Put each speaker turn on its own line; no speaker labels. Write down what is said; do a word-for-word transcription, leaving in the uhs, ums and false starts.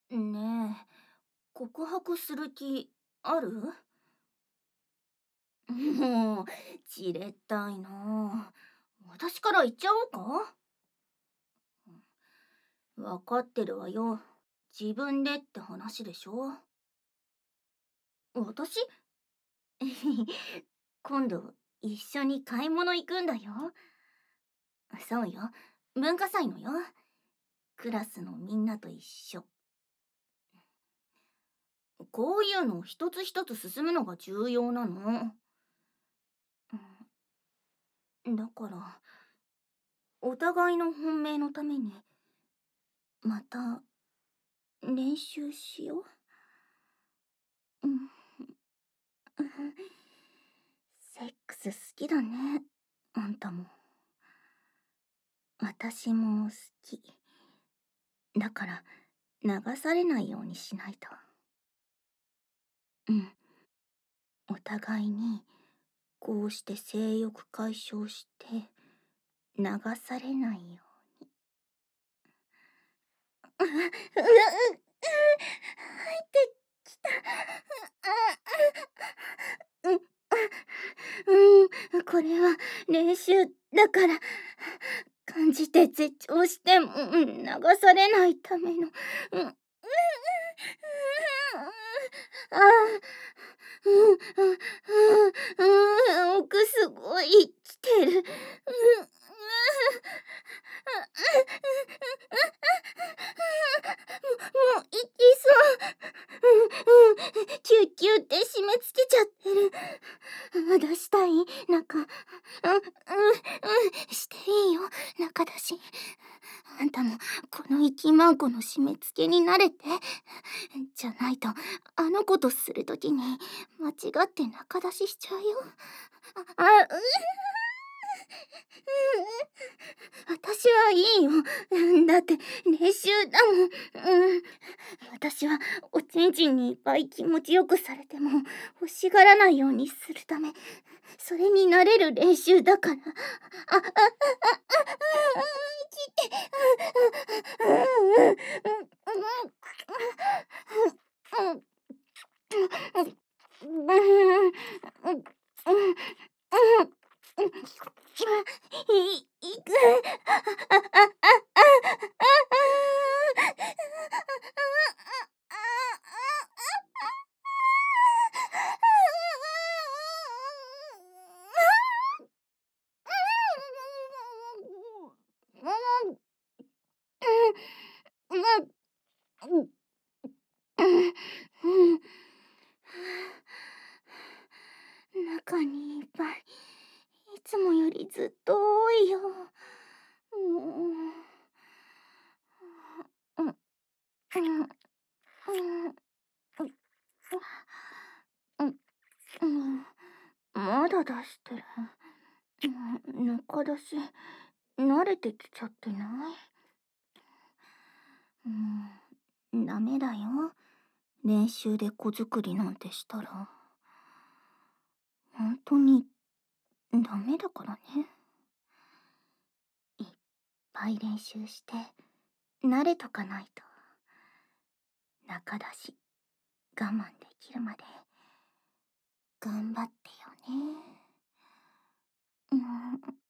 ねえ、告白する気ある？もう、じれったいなあ。私から言っちゃおうか？わかってるわよ。自分でって話でしょ？私？今度、一緒に買い物行くんだよ。そうよ。文化祭のよ。クラスのみんなと一緒。こういうの一つ一つ進むのが重要なの。うん、だから、お互いの本命のために、また練習しよう。うん、セックス好きだね、あんたも。私も好き。だから、流されないようにしないと。うん。お互いに、こうして性欲解消して、流されないように。うわ、うわ、う、入ってきた。うん、うん、これは練習だから、感じて絶頂しても、うん、流されないための、うん、うん、ああ、うん、うん、うん、奥すごい来てる。うん、もう行きそう。うん、うん、キュッキュって締め付けちゃってる。出したい中。うん、うん、うん、していいよ、中だし。あんたもこの生きまんこの締め付けに慣れて。じゃないと、あの子とするときに間違って中出ししちゃうよ。あ、あ、う、私はいいよ。だって練習だもん。うん。私はおちんちんにいっぱい気持ちよくされても欲しがらないようにするため、それになれる練習だから。あ、あ、あ、あ、あ、あ、きて、うん、うん、うん、うん、うん、うん、うん、うん、い、いく。あ、あ、あ、あ、あ、中にいっぱい、いつもよりずっと多いよ。もう。うん、うん、うん、うん、うん、まだ出してる。うん、中出し、慣れてきちゃってない？うん、ダメだよ。練習で子作りなんてしたら。本当に、ダメだからね。いっぱい練習して、慣れとかないと。中出し、我慢できるまで、頑張ってよね。うん。